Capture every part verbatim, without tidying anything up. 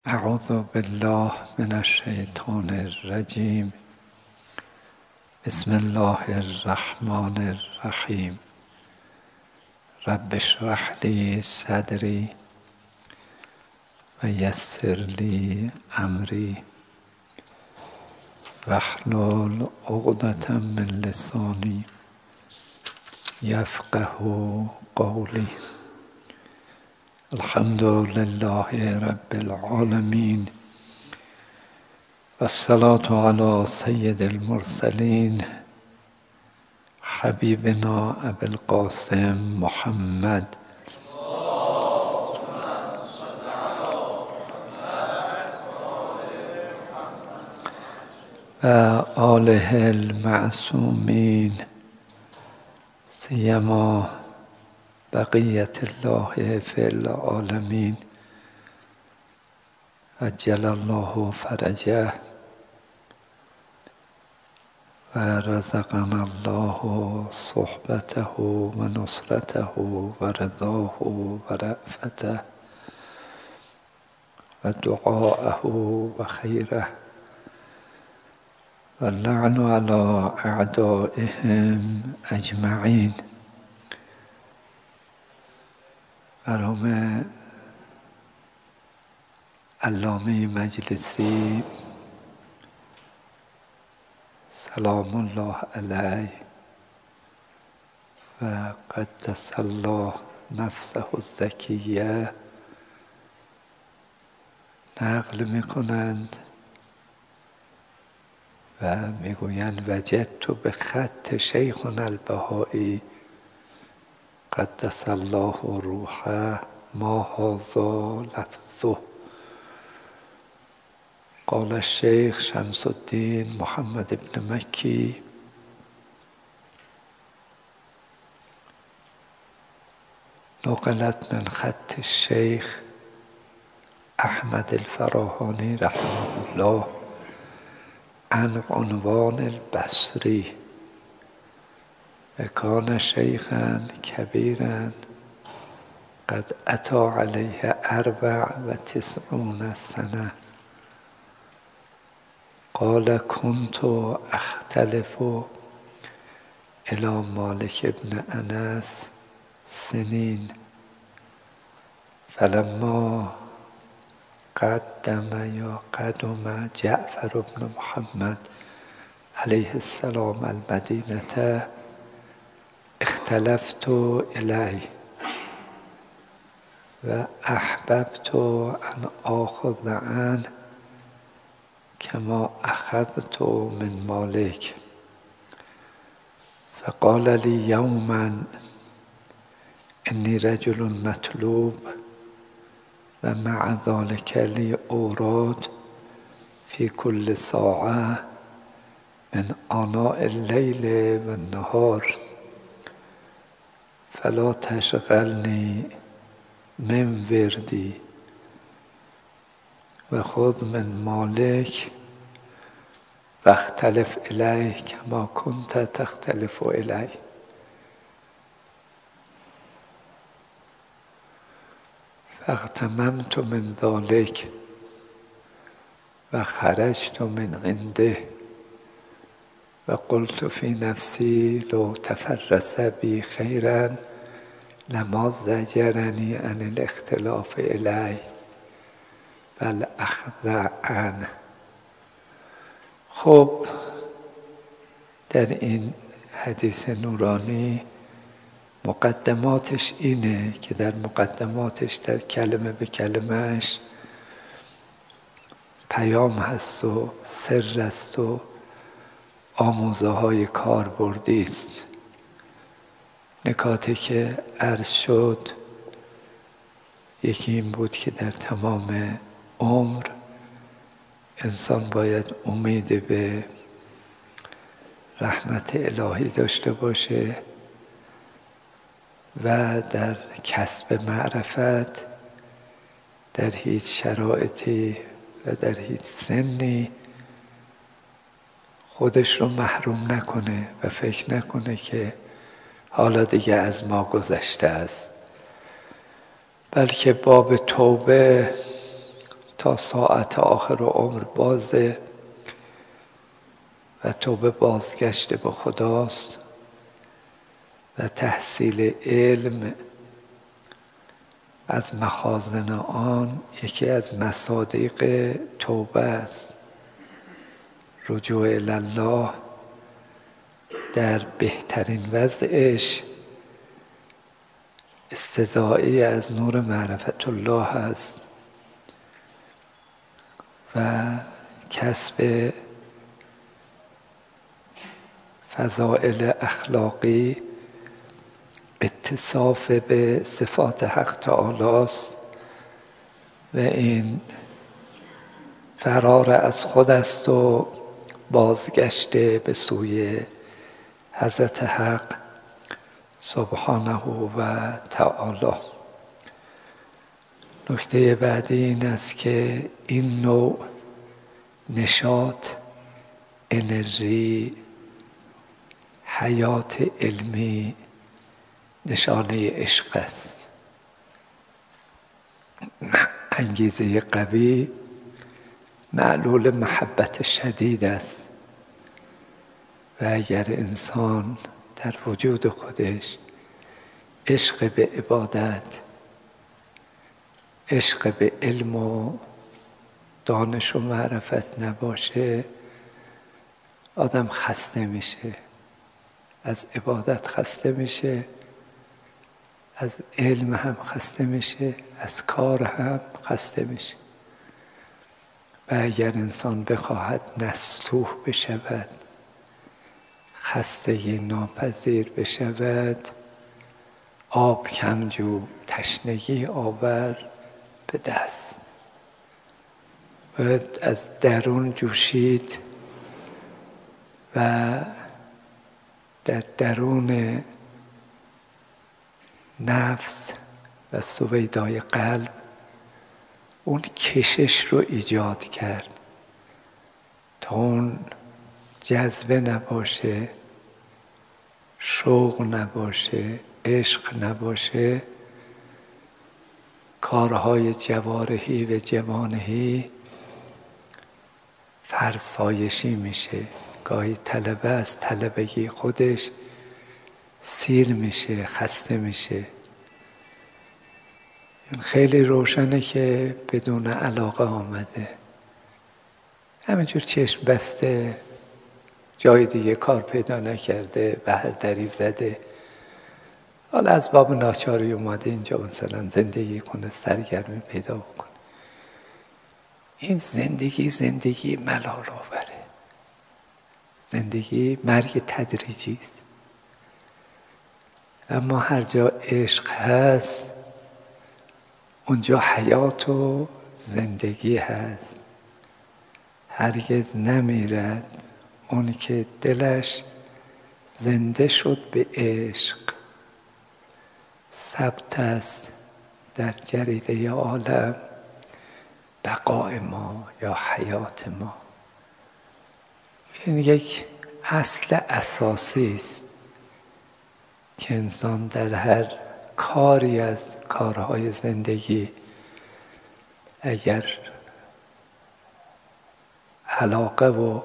اعوذ بالله من الشیطان الرجیم. بسم الله الرحمن الرحیم. رب اشرح لی صدری و یسر لی امری واحلل عقدة من لسانی یفقه قولی. الحمد لله رب العالمین و الصلاة علی سید المرسلین حبیبنا ابی القاسم محمد و آله المعصومین، سیما بقیت الله فی العالمین عجل الله فرجه و رزقنا الله صحبته و نصرته و رضاه و رأفته و دعاءه و خیره و اللعن علی اعدائهم اجمعین. مرحوم علامه مجلسی سلام الله علیه و قدس الله نفسه الزکیه نقل میکنند و میگویند وجدت به خط شیخنا البهایی قدس الله روحه ما هذا لفظه. قال الشیخ شمس الدین محمد ابن مکی نقلت من خط الشیخ احمد الفراهانی رحمه الله عن عنوان البصری و کان شیخا کبیرا قد اتی علیه اربع و تسعون سنه. قال كنت اختلف الى مالک ابن انس سنین فلما قدم یا قدم جعفر بن محمد علیه السلام المدینة اختلفت الیه و احببت ان آخذ عنه کما اخذت من مالک. فقال لی یوما انی رجل مطلوب و مع ذلك لی اوراد فی کل ساعه من آناء اللیل و النهار فلا تشغلنی من وردی و خذ من مالک و اختلف الیه کما کنت تختلف الیه. فاغتنمت من ذلك و خرجت من عنده و قلت فی نفسی لو تفرس بی خیرا لما زجرنی عن الاختلاف الیه بل اخذ عنه. خب در این حدیث نورانی مقدماتش اینه که در مقدماتش در کلمه به کلمهش پیام هست و سر است و آموزه های کاربردی است. نکاتی که عرض شد یکی این بود که در تمام عمر انسان باید امید به رحمت الهی داشته باشه و در کسب معرفت در هیچ شرایطی و در هیچ سنی خودش رو محروم نکنه و فکر نکنه که حالا دیگه از ما گذشته است، بلکه باب توبه تا ساعت آخر عمر بازه و توبه بازگشت به خداست و تحصیل علم از مخازن آن یکی از مصادیق توبه است. رجوع الله در بهترین وضعش استزائی از نور معرفت الله است و کسب فضائل اخلاقی، اتصاف به صفات حق تعالی است و این فرار از خود است و بازگشته به سوی حضرت حق سبحانه و تعالی. نکته بعدی این است که این نوع نشاط، انرژی، حیات علمی نشانه عشق است. انگیزه قوی معلول محبت شدید است و اگر انسان در وجود خودش عشق به عبادت، عشق به علم و دانش و معرفت نباشه، آدم خسته میشه، از عبادت خسته میشه، از علم هم خسته میشه، از کار هم خسته میشه. و اگر انسان بخواهد نستوح بشود، خستگی ناپذیر بشود، آب کمجو تشنگی آور به دست، باید از درون جوشید و در درون نفس و سویدای قلب اون کشش رو ایجاد کرد. تا اون جذبه نباشه، شوق نباشه، عشق نباشه، کارهای جوارحی و جوانحی فرسایشی میشه. گاهی طلبه از طلبگی خودش سیر میشه، خسته میشه. خیلی روشنه که بدون علاقه آمده، همینجور چشم بسته، جای دیگه کار پیدا نکرده، به هر دری زده، حالا از باب ناچاری اومده اینجا مثلا زندگی کنه، سرگرمی پیدا بکنه. این زندگی زندگی ملال آوره. زندگی مرگ تدریجی است. اما هر جا عشق هست اونجا حیات و زندگی هست. هرگز نمیرد اون که دلش زنده شد به عشق. ثبت است در جریده عالم بقای ما یا حیات ما. این یک اصل اساسی است که انسان در هر کاری از کارهای زندگی اگر علاقه و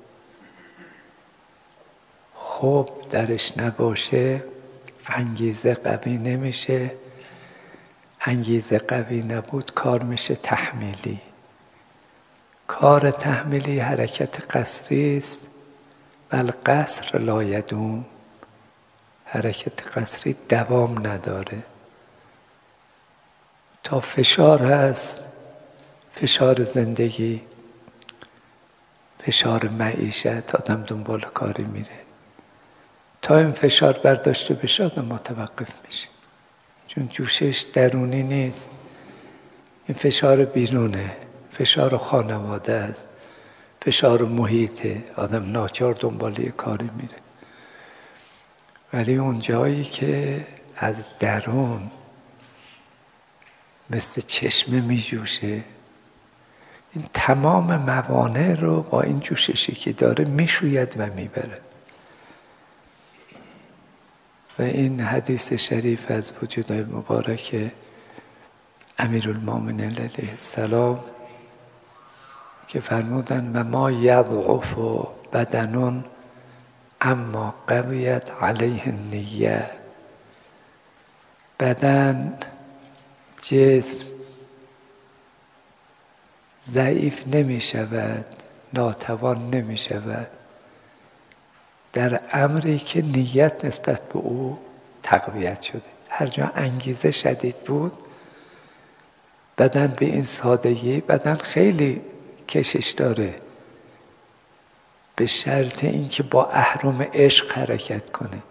خوب درش نباشه انگیزه قوی نمیشه. انگیزه قوی نبود کار میشه تحمیلی. کار تحمیلی حرکت قسری است، بل قصر لا یدوم. حرکت قسری دوام نداره. تا فشار هست، فشار زندگی، فشار معیشت، آدم دنبال کاری میره. تا این فشار برداشته بشه آدم متوقف میشه، چون جوشش درونی نیست. این فشار بیرونه، فشار خانواده است، فشار محیطه. آدم ناچار دنبال یه کاری میره. ولی اون جایی که از درون مثل چشمه میجوشه، این تمام موانع رو با این جوششی که داره میشوید و میبره. و این حدیث شریف از وجود مبارک امیرالمومنین علیه السلام که فرمودن و ما یضعف بدن اما قویت علیه النیه. بدن، جسم ضعیف نمی شود، ناتوان نمی شود در امری که نیت نسبت به او تقویت شده. هر جا انگیزه شدید بود، بدن به این سادگی، بدن خیلی کشش داره به شرط اینکه با اهرم عشق حرکت کنه.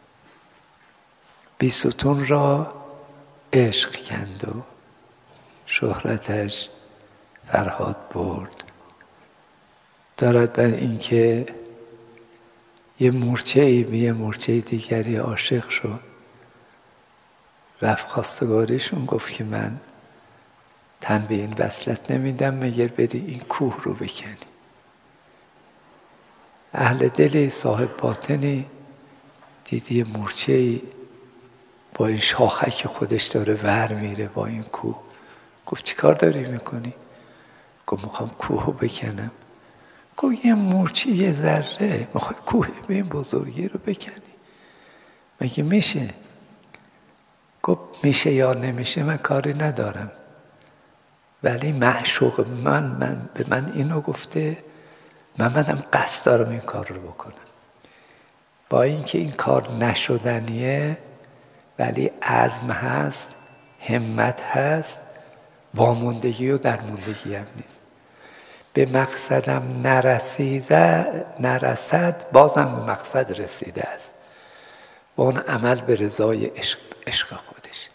بیستون را عشق کند و شهرتش فرهاد برد. دارد بر اینکه یه مورچه ای به یه مورچه دیگری عاشق شد، رفت خواستگاریشون گفت که من تن به این وصلت نمیدم مگر بری این کوه رو بکنی. اهل دلی صاحب باطنی دیدی یه مورچه ای با این شاخک خودش داره ور میره با این کوه. گفت چی کار داری میکنی؟ گفت میخوام کوه رو بکنم. گفت یه مورچه یه ذره میخوای کوه به این بزرگی رو بکنی؟ مگه میشه؟ گفت میشه یا نمیشه من کاری ندارم، ولی معشوق من, من به من اینو گفته، من منم قصد دارم این کار رو بکنم. با اینکه این کار نشدنیه ولی عزم هست، همت هست، واموندگی و درموندگی هم نیست. به مقصدم نرسیده نرسد بازم به مقصد رسیده است و اون عمل به رضای عشق, عشق خودش.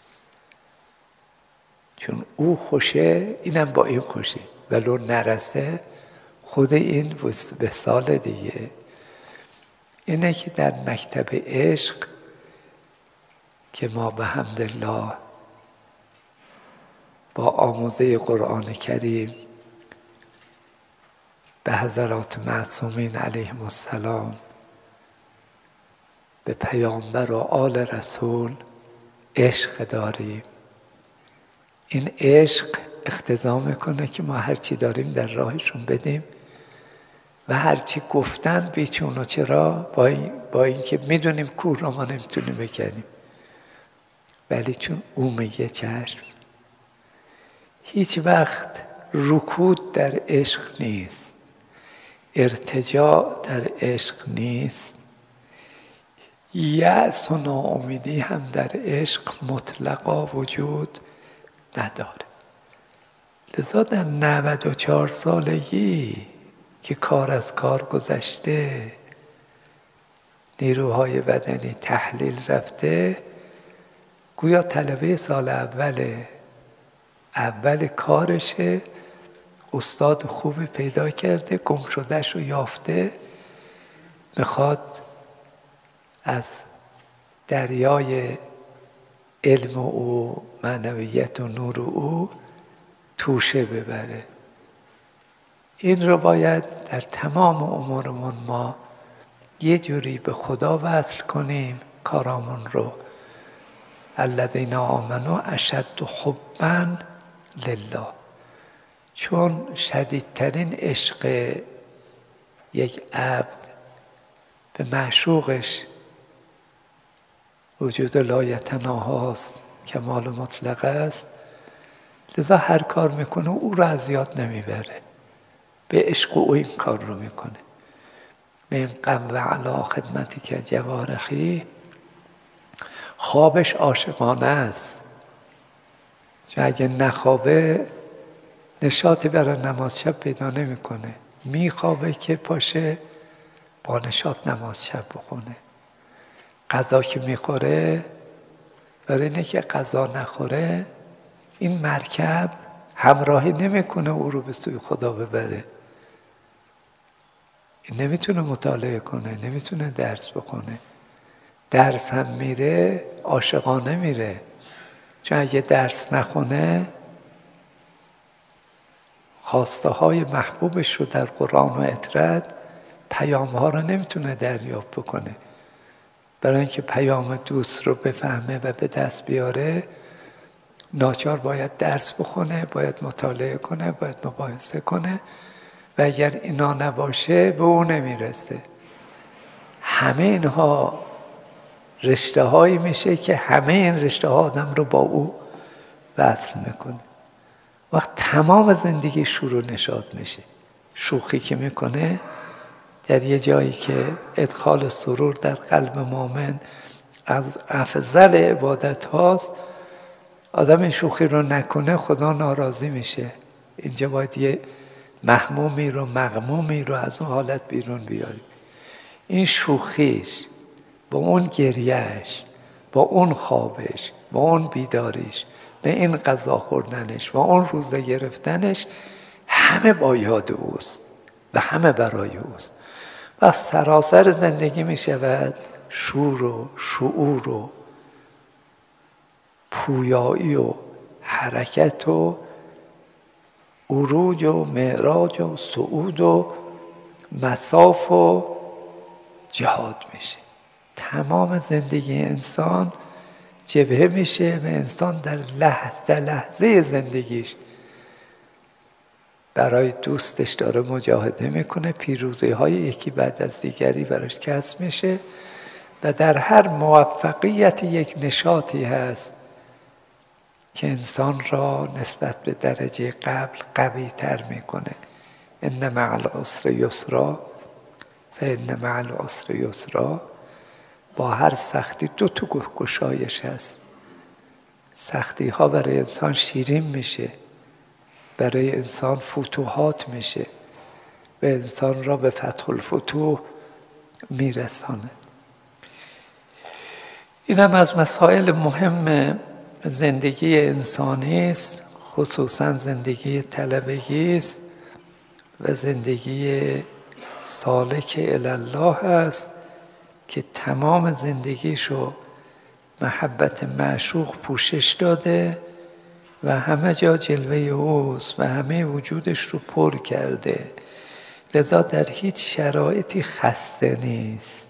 چون او خوشه اینم با این خوشه، ولو نرسه خود این وصال دیگه. اینه که در مکتب عشق که ما به حمدالله با آموزه قرآن کریم به حضرات معصومین علیهم السلام، به پیامبر و آل رسول عشق داریم. این عشق اقتضا میکنه که ما هرچی داریم در راهشون بدیم و هرچی گفتن بیچون و چرا، با, این با اینکه میدونیم کوه را ما نمیتونیم بکنیم، ولی چون او میگه چشم. هیچ وقت رکود در عشق نیست، ارتجاع در عشق نیست، یأس و ناامیدی هم در عشق مطلقا وجود نداره. لذا در نود و چهار سالگی که کار از کار گذشته، نیروهای بدنی تحلیل رفته، گویا طلبه سال اوله اول کارشه، استاد خوبی پیدا کرده، گم شدهش رو یافته، میخواد از دریای علم او، معنویت و نور او توشه ببره. این رو باید در تمام امورمون ما یه جوری به خدا وصل کنیم کارامون رو. الذین آمنوا اشد حبا لله. چون شدیدترین عشق یک عبد به معشوقش وجود لایتناهاست، کمال مطلق است، لذا هر کار میکنه او را از یاد نمیبره، به عشق او این کار رو میکنه. من قم و علا خدمتی که جوارخی، خوابش عاشقانه است. چون اگه نخوابه نشاطی برای نماز شب پیدا نمیکنه. میخوابه که پاشه با نشاط نماز شب بخونه. غذا که میخوره، برای اینه که غذا نخوره این مرکب همراهی نمیکنه او رو به سوی خدا ببره. این نمیتونه مطالعه کنه، نمیتونه درس بخونه. درس هم میره عاشقانه میره، چون اگه درس نخونه خواسته های محبوبش رو در قرآن و اطرد، پیام ها رو نمیتونه دریافت بکنه. برای اینکه پیام دوست رو بفهمه و به دست بیاره، ناچار باید درس بخونه، باید مطالعه کنه، باید مباحثه کنه و اگر اینا نباشه به او نمیرسه. همه اینها رشته هایی میشه که همه این رشته ها آدم رو با او وصل میکنه. وقت تمام زندگی شور و نشاط میشه. شوخی که میکنه در یه جایی که ادخال سرور در قلب مؤمن از افضل عبادت هاست، آدم این شوخی رو نکنه خدا ناراضی میشه. اینجا باید یه محمومی رو مغمومی رو از اون حالت بیرون بیاری. این شوخیش با اون گریهش، با اون خوابش، با اون بیداریش، به این غذا خوردنش و اون روزه گرفتنش، همه با یاد اوست و همه برای اوست. و سراسر زندگی می شود شور و شعور و پویایی و حرکت و عروج و معراج و صعود و مصاف و جهاد میشه. تمام زندگی انسان جبهه میشه و انسان در لحظه لحظه زندگیش برای دوستش داره مجاهده میکنه. پیروزی های یکی بعد از دیگری براش کسب میشه و در هر موفقیت یک نشاطی هست که انسان را نسبت به درجه قبل قوی تر میکنه. ان مع العسر یسرا فان مع العسر یسرا. با هر سختی دو تا گشایش هست. سختی ها برای انسان شیرین میشه، برای انسان فتوحات میشه و انسان را به فتح الفتوح میرسانه. این هم از مسائل مهم زندگی انسانی است، خصوصا زندگی طلبگی است و زندگی سالک الی الله است که تمام زندگیشو محبت معشوق پوشش داده و همه جا جلوه اوست و همه وجودش رو پر کرده، لذا در هیچ شرایطی خسته نیست.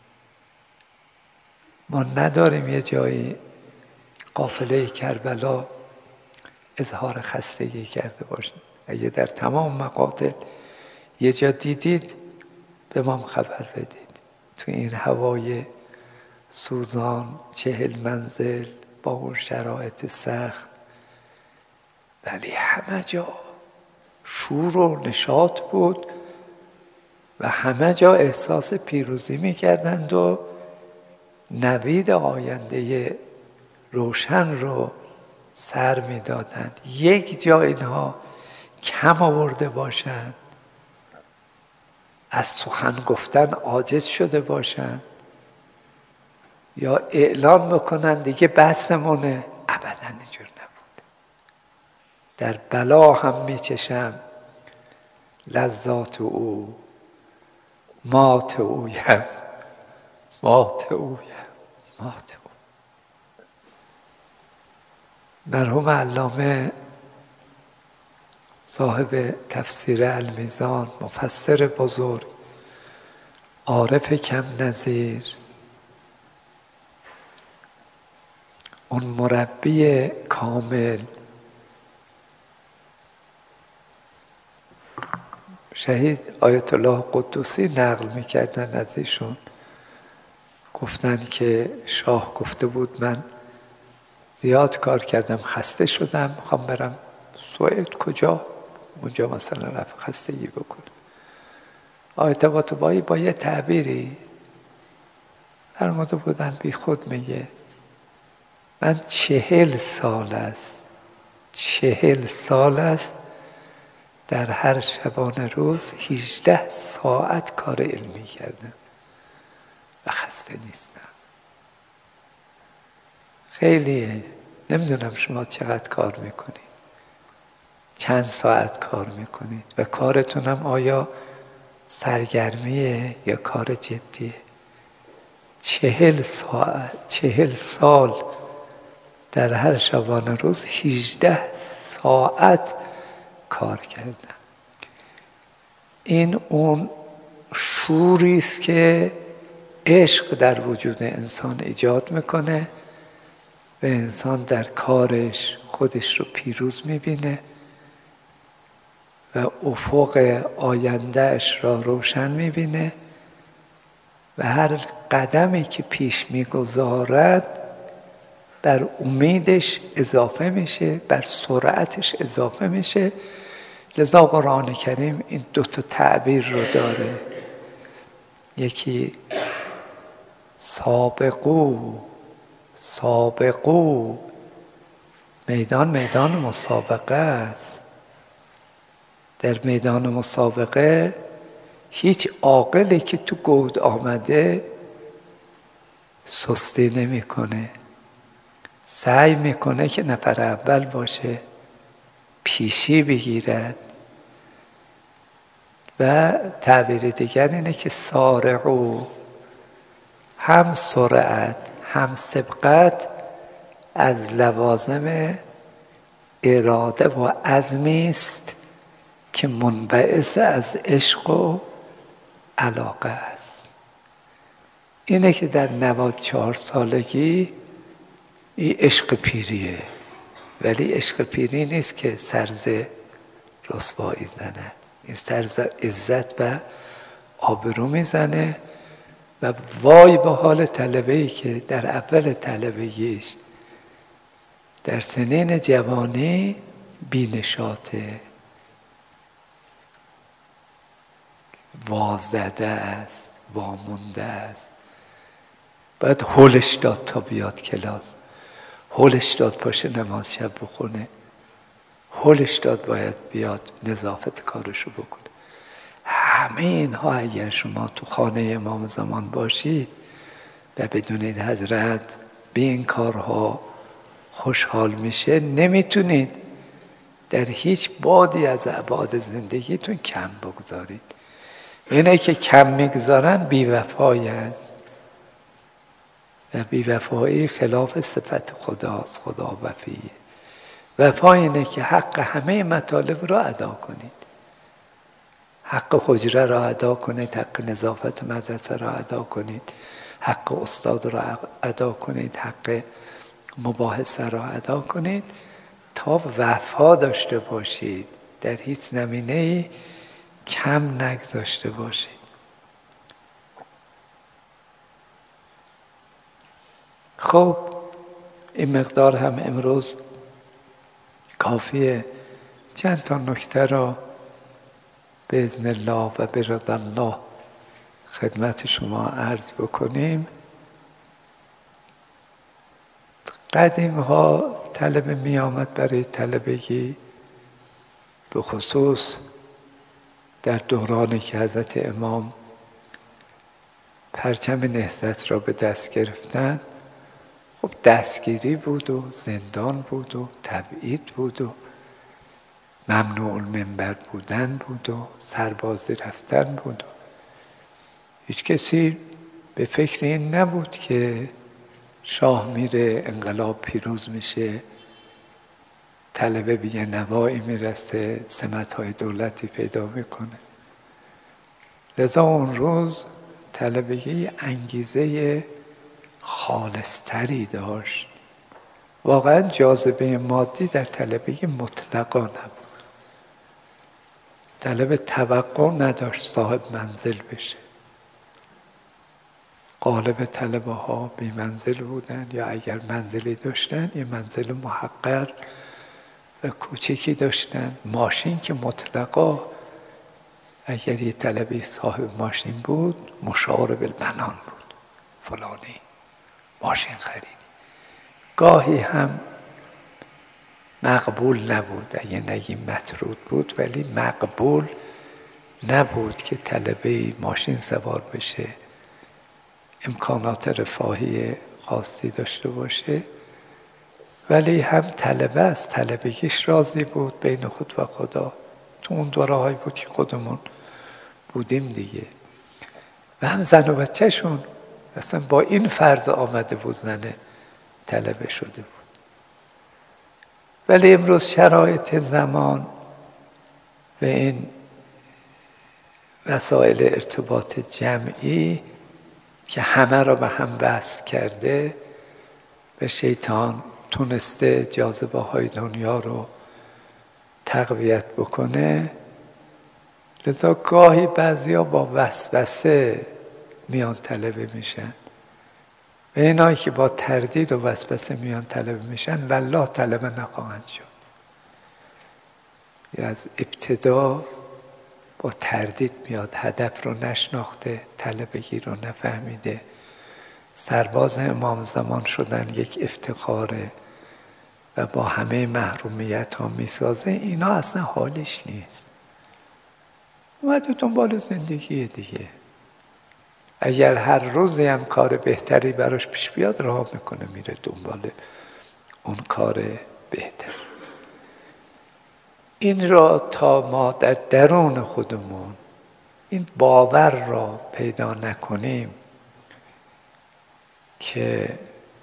ما نداریم یه جایی قافله کربلا اظهار خستگی کرده باشیم. اگه در تمام مقاطع یه جا دیدید به ما خبر بدید. تو این هوای سوزان چهل منزل با اون شرایط سخت، ولی همه جا شور و نشاط بود و همه جا احساس پیروزی میکردند و نوید آینده روشن رو سر میدادند. یک جا اینها کم آورده باشند، از سخن گفتن عاجز شده باشند یا اعلان بکنن دیگه بسمونه، ابدا اینجور نبود. در بلا هم میچشم لذات او، مات اویم مات اویم مات او. مرحوم علامه صاحب تفسیر المیزان، مفسر بزرگ، عارف کم نظیر، اون مربی کامل، شهید آیت الله قدوسی نقل میکردن از ایشون، گفتن که شاه گفته بود من زیاد کار کردم خسته شدم، میخوام برم سوئد. کجا؟ اونجا مثلا رفت خستگی بکنه. آیت طباطبایی با یه تعبیری فرموده بودن بی خود میگه من چهل سال است چهل سال است در هر شبانه روز هجده ساعت کار علمی کردم و خسته نیستم. خیلیه. نمیدونم شما چقدر کار میکنید، چند ساعت کار میکنید و کارتونم آیا سرگرمیه یا کار جدیه؟ چهل ساعت چهل سال در هر شبانه روز هجده ساعت کار کردم. این اون شوری است که عشق در وجود انسان ایجاد میکنه و انسان در کارش خودش رو پیروز میبینه و افق آیندهش را روشن میبینه و هر قدمی که پیش میگذارد بر امیدش اضافه میشه، بر سرعتش اضافه میشه. لذا قرآن کریم این دو تا تعبیر رو داره، یکی سابقو سابقو، میدان میدان مسابقه است. در میدان مسابقه هیچ عاقلی که تو گود آمده سستی نمیکنه، سعی میکنه که نفر اول باشه، پیشی بگیرد. و تعبیر دیگر اینه که سارعو، هم سرعت هم سبقت از لوازم اراده و عزمی است که منبعث از عشق و علاقه است. اینه که در نود و چهار سالگی این عشق پیریه، ولی عشق پیری نیست که سرز رسوایی زند، این سرز عزت و آبرو میزنه. و وای به حال طلبه‌ای که در اول طلبگیش در سنین جوانی بینشاته، وازده است، وامونده است. باید هولش داد تا بیاد کلاس، هولش داد پاشه نماز شب بخونه، هولش داد باید بیاد نظافت کارشو بکنه. همه اینها اگر شما تو خانه امام زمان باشید و بدونید حضرت به این کارها خوشحال میشه، نمیتونید در هیچ بادی از ابعاد زندگیتون کم بگذارید. اینه که کم میگذارن بی‌وفایند و بی‌وفایی خلاف صفت خداست. خدا وفیه. وفا اینه که حق همه مطالب را ادا کنید، حق حجره را ادا کنید، حق نظافت مدرسه را ادا کنید، حق استاد را ادا کنید، حق مباحثه را ادا کنید تا وفا داشته باشید، در هیچ زمینه‌ای کم نگذاشته باشید. خب این مقدار هم امروز کافیه. چند تا نکته را به اذن الله و به رضا الله خدمت شما عرض بکنیم. قدیم ها طلبه می آمد برای طلبگی، به خصوص در دورانی که حضرت امام پرچم نهضت را به دست گرفتن، خب دستگیری بود و زندان بود و تبعید بود و ممنوع المنبر بودن بود و سربازی رفتن بود. هیچ کسی به فکر این نبود که شاه میره، انقلاب پیروز میشه، طلبه به یه نوایی میرسه، سمت‌های دولتی پیدا میکنه. لذا اون روز طلبگی انگیزه خالصتری داشت. واقعا جاذبه مادی در طلبگی مطلقا نبود. طلبه توقع نداشت صاحب منزل بشه. غالب طلبه ها بی منزل بودن، یا اگر منزلی داشتن یه منزل محقر و کوچکی داشتن. ماشین که مطلقا، اگر یه طلبه صاحب ماشین بود مشار بالبنان بود، فلانی ماشین خرید. گاهی هم مقبول نبود، اگه نگیم مطرود بود، ولی مقبول نبود که طلبه ماشین سوار بشه، امکانات رفاهی خاصی داشته باشه. ولی هم طلبه از طلبگیش راضی بود بین خود و خدا. تو اون دوره‌هایی بود که خودمون بودیم دیگه. و هم زن و بچه‌شون اصلا با این فرض آمده بود زنه طلبه شده بود. ولی امروز شرایط زمان و این وسایل ارتباط جمعی که همه را به هم وصل کرده، به شیطان تونسته جاذبه های دنیا رو تقویت بکنه. لذا گاهی بعضیا با وسوسه میان طلبه میشن و اینایی که با تردید و وسوسه میان طلبه میشن والله طلبه نخواهند شد. یا از ابتدا با تردید میاد، هدف رو نشناخته، طلبگی رو نفهمیده، سرباز امام زمان شدن یک افتخاره و با همه محرومیت ها میسازه. اینا اصلا حالش نیست. اومده دنبال زندگی دیگه. اگر هر روزی هم کار بهتری براش پیش بیاد رها میکنه میره دنبال اون کار بهتر. این را تا ما در درون خودمون این باور را پیدا نکنیم که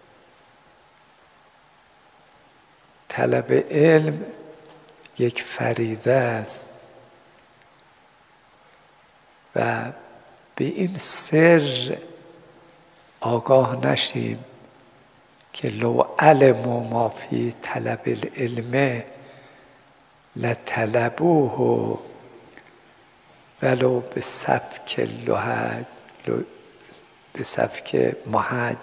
طلب علم یک فریضه است و به این سر آگاه نشیم که لو علموا ما فی طلب العلم لطلبوه ولو به سفک لحج به سفک محج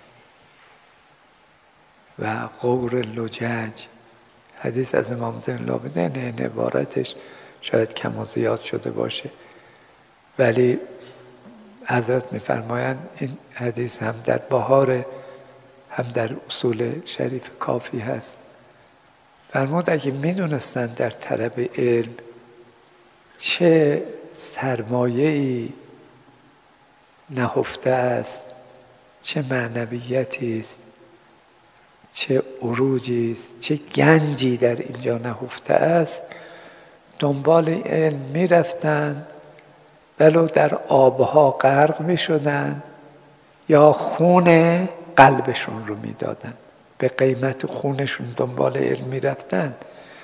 و غور لجج. حدیث از امام زین العابدین، عبارتش شاید کم و زیاد شده باشه ولی حضرت میفرمایند این حدیث هم در بهار هم در اصول شریف کافی هست. فرمود اگه میدونستن در طلب علم چه سرمایه‌ای نهفته است، چه معنویتی است، چه عروجی است، چه گنجی در اینجا نهفته است، دنبال علم میرفتند ولو در آبها غرق میشدند یا خون قلبشون رو میدادند. به قیمت خونشون دنبال علم میرفتند،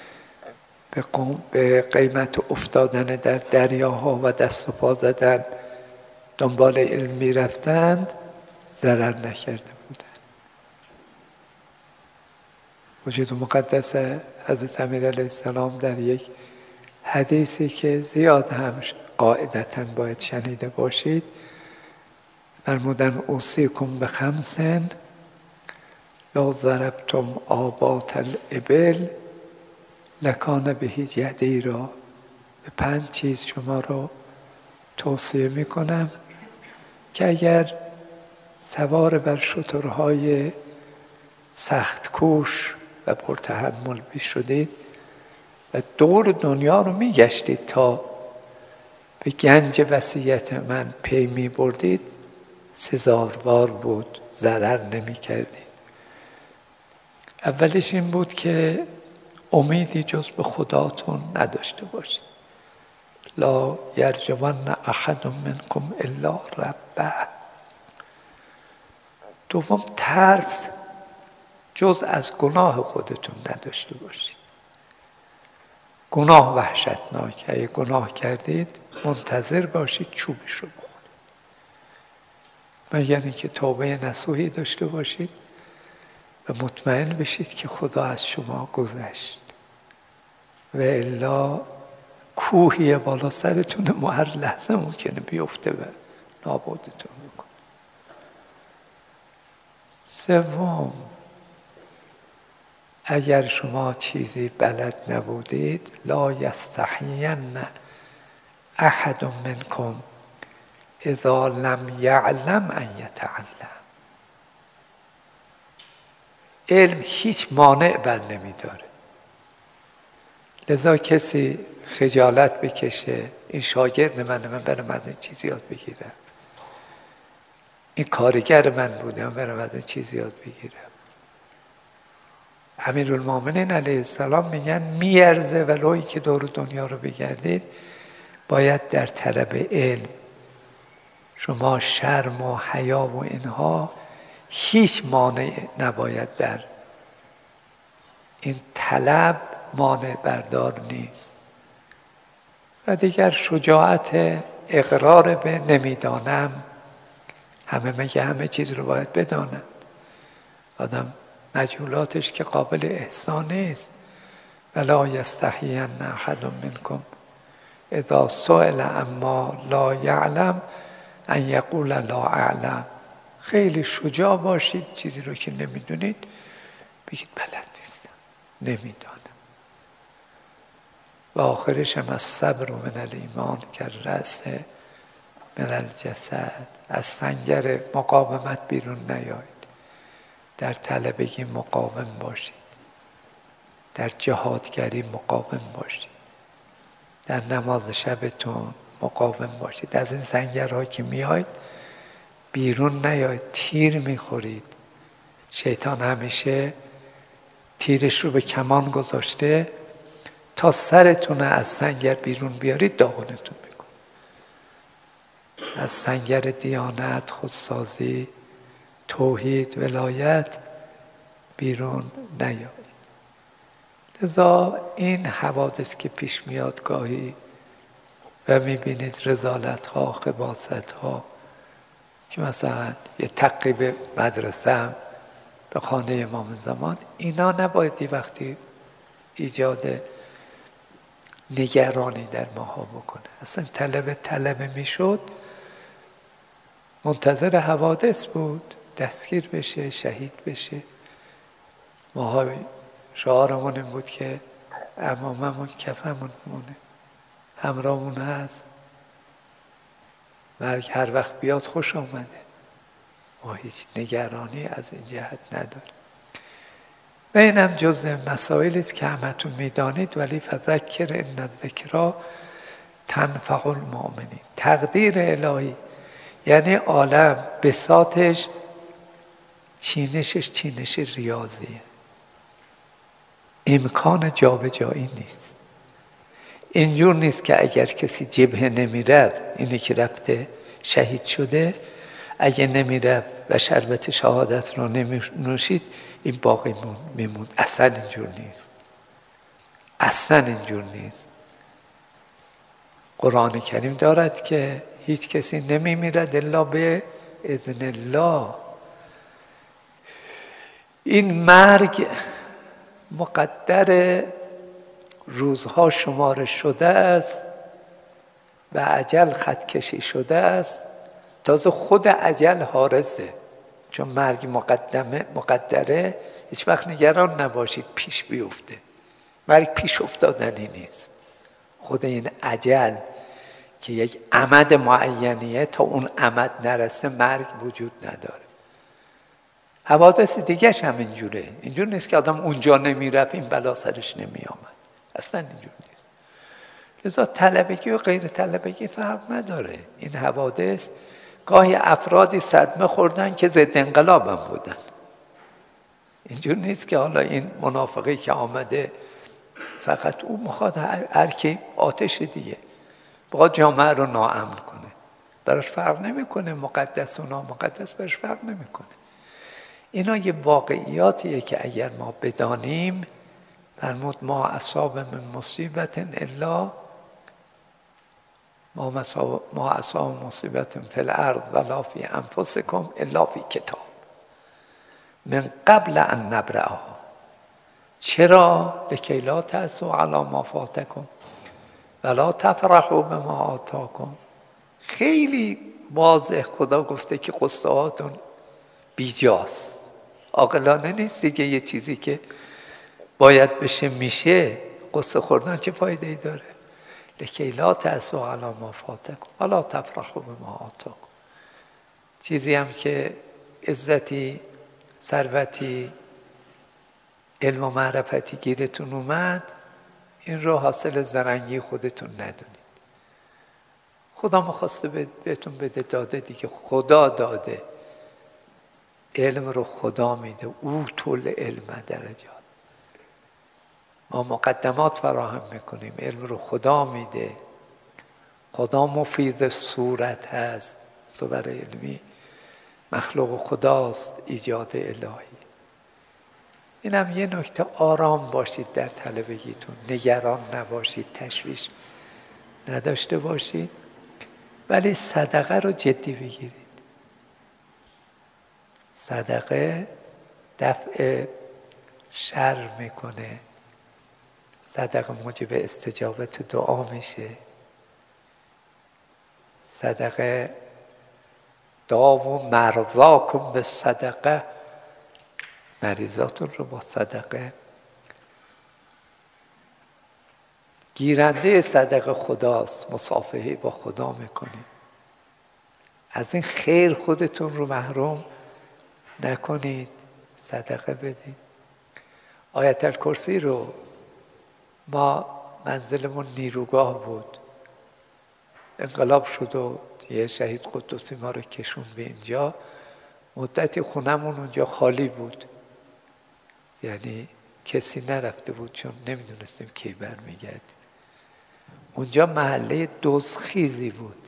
به قیمت افتادن در دریاها و دست و پا زدن دنبال علم میرفتند، ضرر نکرده بودند. وجود مقدس حضرت امیر علیه السلام در یک حدیثی که زیاد هم قاعدتاً باید شنیده باشید فرمودن اوصیکم بخمسن لو ضربتم آبات الابل لکان بهی جدیرا. به پنج چیز شما رو توصیه میکنم که اگر سوار بر شترهای سخت کوش و پرتحمل شدید و دور دنیا رو میگشتید تا به گنج وصیت من پی می بردید، سزاوار بود، ضرر نمی کردید. اولش این بود که امیدی جز به خداتون نداشته باشید. لا یرجون احد منکم الا ربه. دوم ترس جز از گناه خودتون نداشته باشید. گناه وحشتناک، اگه گناه کردید منتظر باشید چوبش رو بخورید، مگر اینکه توبه نصوحی داشته باشید و مطمئن بشید که خدا از شما گذشت و الا کوهی بالا سرتون ما هر لحظه ممکنه بیفته و نابودتون میکنه. سوم، اگر شما چیزی بلد نبودید لا یستحین احد منکم اذا لم یعلم ان یتعلم. علم هیچ مانع بر نمیداره. لذا کسی خجالت بکشه این شاگرد من من برم از این چیز یاد بگیرم، این کارگر من بودم برم از این چیز یاد بگیرم. امیرالمومنین علیه السلام میگن میارزه ولویی که دور دنیا رو بگردید باید در طلب علم شما شرم و حیا و اینها هیچ مانع نباید در این طلب مانع بردار نیست. و دیگر شجاعت اقرار به نمیدانم. همه میگه همه چیز رو باید بدانم. آدم مجهولاتش که قابل احسان نیست. ولا یستحین احد منکم اذا سئل عما لا یعلم ان یقول لا اعلم. خیلی شجاع باشید، چیزی رو که نمیدونید بگید بلد نیستم، نمیدانم. و آخرش هم از صبر و من الایمان که رأس من الجسد. از سنگر مقاومت بیرون نیایید، در طلبگی مقاوم باشید، در جهادگری مقاوم باشید، در نماز شبتون مقاوم باشید. از این سنگرها که میایید بیرون نیایید، تیر میخورید. شیطان همیشه تیرش رو به کمان گذاشته تا سرتون از سنگر بیرون بیارید داغونتون میکنه. از سنگر دیانت، خودسازی، توحید، ولایت بیرون نیایید. لذا این حوادث که پیش میاد گاهی و میبینید رذالت ها، خباثت ها، که مثلا یه تقریب مدرسه هم به خانه امام زمان، اینا نباید وقتی ایجاد نگرانی در ماها بکنه. اصلا طلب طلب میشد منتظر حوادث بود، دستگیر بشه، شهید بشه. ماها شعارمون این بود که عماممون کفمون مونه، همراهمون هست، مرگ هر وقت بیاد خوش آمده. ما هیچ نگرانی از این جهت نداریم. و اینم جزء مسائلی است که همتون میدانید. ولی فذکر ان الذکری تنفع المؤمنین. تقدیر الهی یعنی عالم بساطش، چینشش چینش ریاضیه، امکان جابجایی نیست. اینجور نیست که اگر کسی جبهه نمیره، اینی که رفته شهید شده، اگه نمیره و شربت شهادت رو نمی‌نوشید این باقی میموند. اصلا اینجور نیست، اصلا اینجور نیست. قرآن کریم دارد که هیچ کسی نمیمیرد الا به اذن الله. این مرگ مقدر روزها شماره شده است و اجل خط کشی شده است. تازه خود اجل حارسه، چون مرگ مقدمه مقدره. هیچ وقت نگران نباشید پیش بیفته. مرگ پیش افتادنی نیست. خود این اجل که یک امد معینیه، تا اون امد نرسه مرگ وجود نداره. حوادث دیگهش هم اینجوره. اینجور نیست که آدم اونجا نمیرفت این بلا سرش نمی آمد. اصلا اینجور نیست. لذا طلبگی و غیر طلبگی فرق نداره. این حوادث گاهی افرادی صدمه خوردن که ضد انقلاب هم بودن. اینجور نیست که حالا این منافقی که آمده فقط او میخواد هر کی آتش دیگه باید جامعه رو ناامن کنه. براش فرق نمیکنه مقدس و نامقدس، براش فرق نمیکنه. اینا یه واقعیاتیه که اگر ما بدانیم، فرمود ما اصاب من مصیبت الا ما اصاب ما اصاب مصیبت فی الارض ولا فی انفسکم الا فی کتاب من قبل ان نبرأها. چرا؟ لکی لا تأسوا علی ما فاتکم ولا تفرحوا بما آتاکم. خیلی واضح خدا گفته که قصه هاتون بیجاست، عاقلانه نیست دیگه. یه چیزی که باید بشه میشه، قصه خوردن چه فایده ای داره؟ لکی لا تأسوا علی ما فاتکم ولا تفرحوا بما آتاکم. چیزی هم که عزتی، ثروتی، علم و معرفتی گیرتون اومد، این رو حاصل زرنگی خودتون ندونید. خدا میخواسته بهتون بده، داده دیگه. خدا داده. علم رو خدا میده. او طول علم درجات. ما مقدمات فراهم میکنیم، علم رو خدا میده. خدا مفیض صورت هست. صور علمی مخلوق خداست، ایجاد الهی. اینم یه نکته. آرام باشید در طلبگیتون، نگران نباشید، تشویش نداشته باشید، ولی صدقه رو جدی بگیرید. صدقه دفع شر میکنه. صدقه موجب استجابت دعا میشه. صدقه داو مرضاکم به صدقه، مریضاتون رو با صدقه. گیرنده صدقه خداست، مصافحه با خدا میکنید. از این خیر خودتون رو محروم نکنید، صدقه بدید. آیت الکرسی رو ما منزلمون نیروگاه بود، انقلاب شد و یه شهید قدوسی ما رو کشون به اینجا. مدتی خونمون اونجا خالی بود، یعنی کسی نرفته بود چون نمیدونستیم کی برمیگردیم. اونجا محله دزخیزی بود.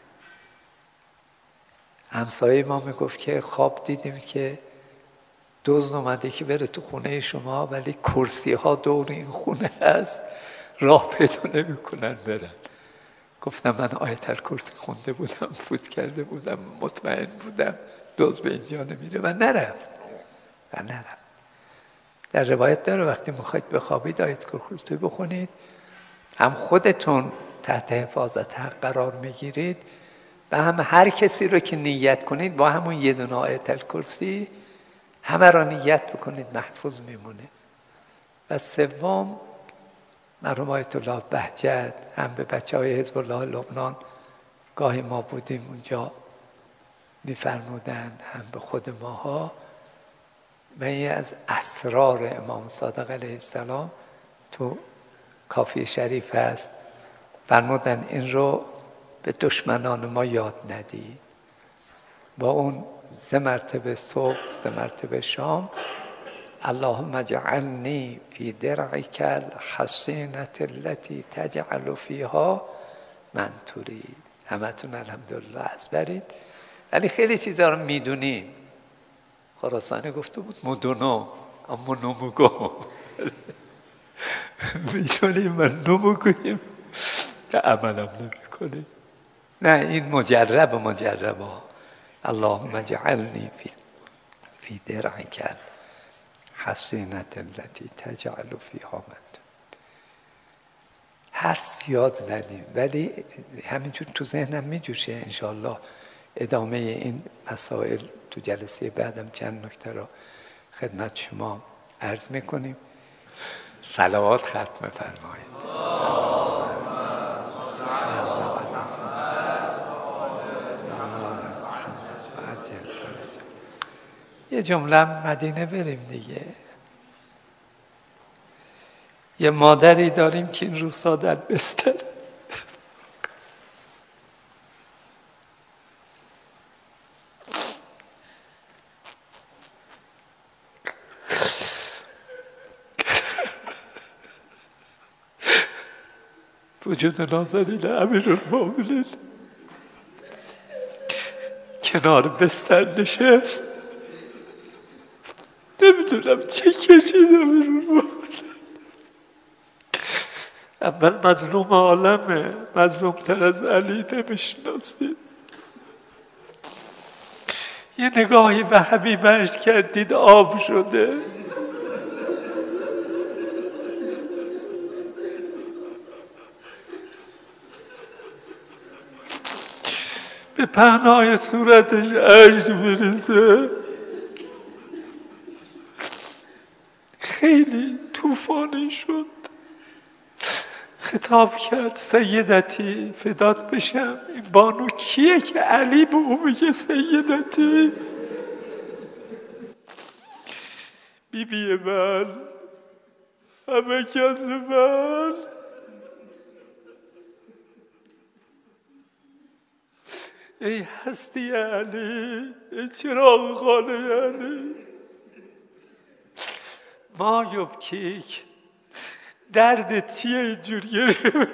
همسایه ما میگفت که خواب دیدیم که دزد اومده که بره تو خونه شما، ولی کرسی ها دور این خونه هست، راه پیدا نمیکنن برن. گفتم من آیت الکرسی خونده بودم، فوت کرده بودم، مطمئن بودم دزد به اینجا نمیره و نرفت و نرفت. در روایت داره وقتی میخواید بخوابید آیت الکرسی بخونید، هم خودتون تحت حفاظت حق قرار میگیرید و هم هر کسی رو که نیت کنید با همون یه دونه آیت الکرسی همه را نیت بکنید، محفوظ میمونه. و سوم، مرحوم آیت الله بهجت هم به بچه های حزب الله لبنان گاهی ما بودیم اونجا میفرمودن، هم به خود ماها. و این از اسرار امام صادق علیه السلام تو کافی شریف هست، فرمودن این رو به دشمنان ما یاد ندید. با اون سه مرتبه صبح، سه مرتبه شام، اللهم اجعلنی فی درعک الحصینة التي تجعل فیها من ترید. همتون الحمدلله از برید، ولی خیلی چیزا رو میدونیم. خراسانی گفته بود مدونم اما نموگم. میدونیم و نموگیم که عملم نمیکنیم. نه، این مجرب مجرب ها. اللهم اجعلنی فی فی درعک الحصینة التي تجعل فیها من ترید. حرف زیاد زدیم ولی همینجور تو ذهنم میجوشه. انشاءالله ادامه این مسائل تو جلسه بعدم چند نکته رو خدمت شما عرض میکنیم. صلوات ختم فرمایید. یه جمله مدینه بریم دیگه. یه مادری داریم که این روزها در بستر وجود نازنین امیرالمومنین کنار بستر نشست. نمیدونم چه کشید امیرالمومنین. اول مظلوم عالمه، مظلوم تر از علی نمیشناسید. یه نگاهی به حبیبش کردید آب شده. به پهنای صورتش اشک میریزه. خیلی طوفانی شد. خطاب کرد سیدتی فدات بشم، این بانو کیه که علی به او میگه سیدتی؟ بی بی من، همه کس من. ای هستی علی، ای چراغ خانه علی، ما یبکیک، درد چیه اینجور گریه؟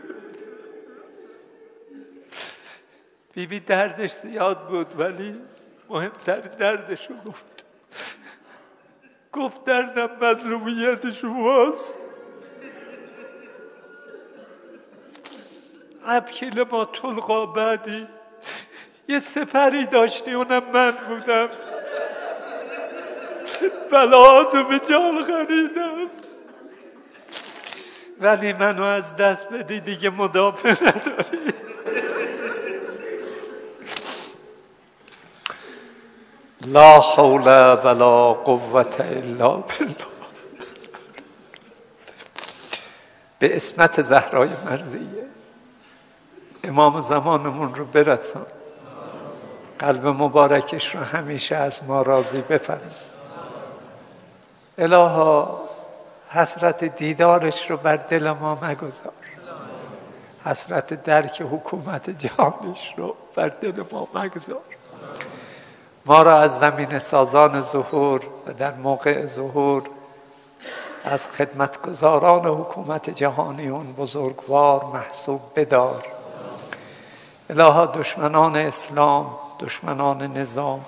بی بی دردش زیاد بود ولی مهمتر دردش رو گفت. گفت دردم مظلومیت شماست. ابکیل ما طلقا بعدی، یه سپری داشتی اونم من بودم، بلاتو به جان خریدم، ولی منو از دست بدی دیگه مدافع نداری. لا حول ولا قوة الا بالله. به اسمت زهرای مرضیه امام زمانمون رو برسان، قلب مبارکش رو همیشه از ما راضی بفرما. الها حسرت دیدارش رو بر دل ما مگذار، حسرت درک حکومت جهانش رو بر دل ما مگذار. ما را از زمین سازان ظهور و در موقع ظهور از خدمتگزاران حکومت جهانی اون بزرگوار محسوب بدار. الها دشمنان اسلام، دشمنان نظام،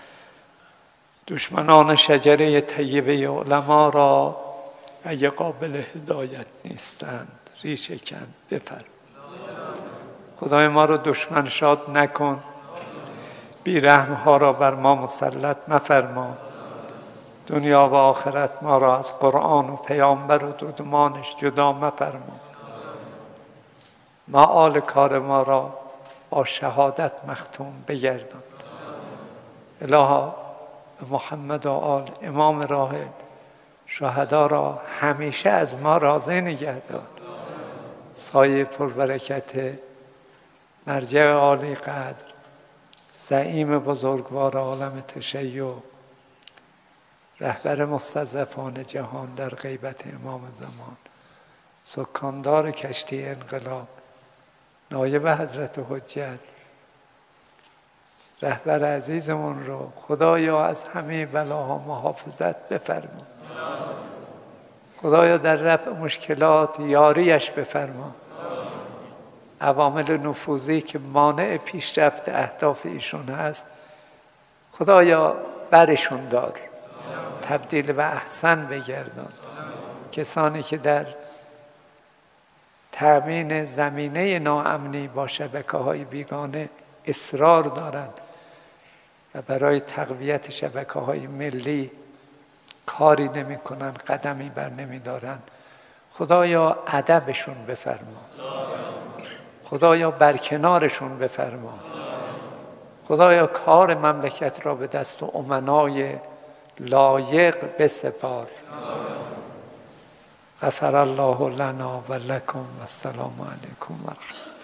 دشمنان شجره طیبه علما را اگه قابل هدایت نیستند ریشه کن بفرما. خدای ما رو دشمن شاد نکن، بیرحم ها را بر ما مسلط مفرما. دنیا و آخرت ما را از قرآن و پیامبر و دودمانش جدا مفرما. معال کار ما را با شهادت مختوم بگردان. الها محمد و آل امام راحل شهدا را همیشه از ما راضی نگهدار. سایه پربرکت مرجع عالی قدر، زعیم بزرگوار عالم تشیع، رهبر مستضعفان جهان در غیبت امام زمان، سکاندار کشتی انقلاب، نایب حضرت حجت، رهبر عزیزمون رو خدایا از همه بلاها محافظت بفرما. خدایا در رفع مشکلات یاریش بفرما. عوامل نفوذی که مانع پیشرفت اهداف ایشون هست خدایا برشون دار، تبدیل به احسن بگردان. کسانی که در تأمین زمینه ناامنی با شبکه‌های بیگانه اصرار دارند و برای تقویت شبکه‌های ملی کاری نمی‌کنند، قدمی بر نمی‌دارند، خدایا ادبشون بفرما. خدایا برکنارشون بفرما. خدایا کار مملکت را به دست و امنای لایق بسپار. غفر الله لنا و لکم و السلام علیکم و رحمت.